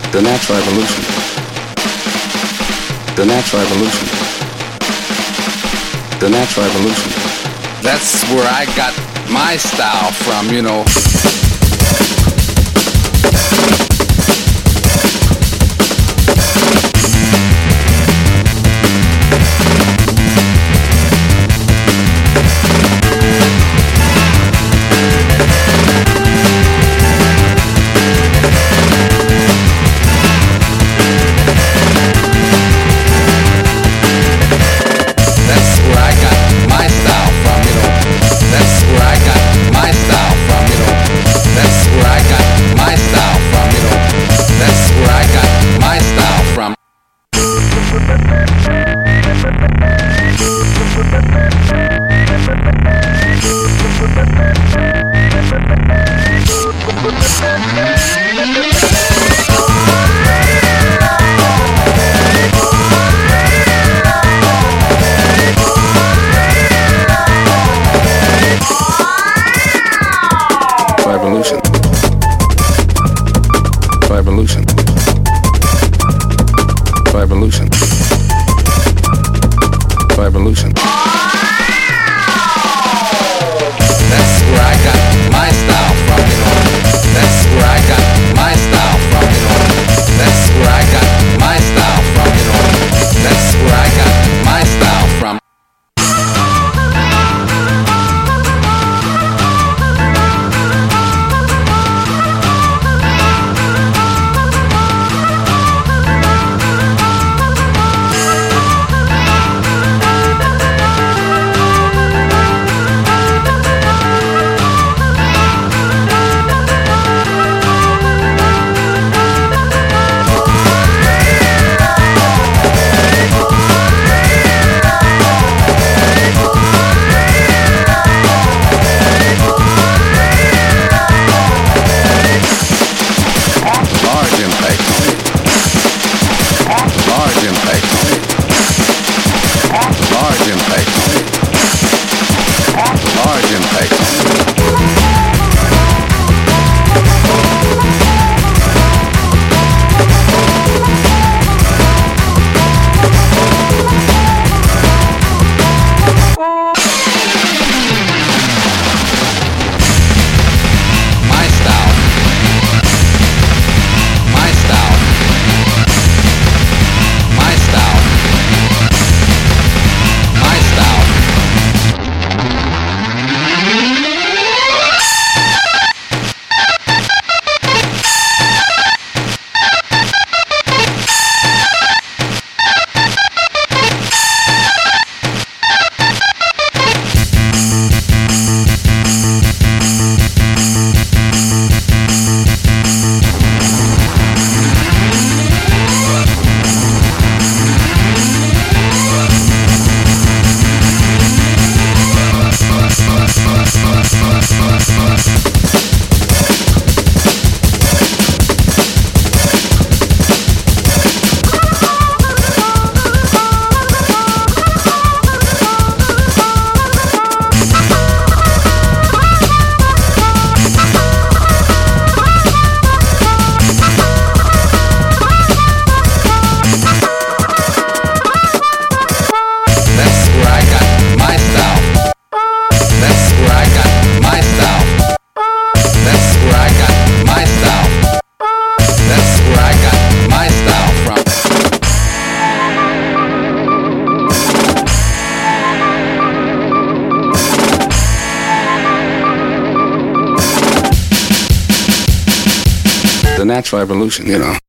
The natural evolution. The natural evolution. The natural evolution. That's where I got my style from, you know. Evolution. Evolution. Evolution. That's where I got my style from, you know. That's where I got my style from, you know. That's where I got my style from, you know. That's where I got my style from. The natural evolution, you know.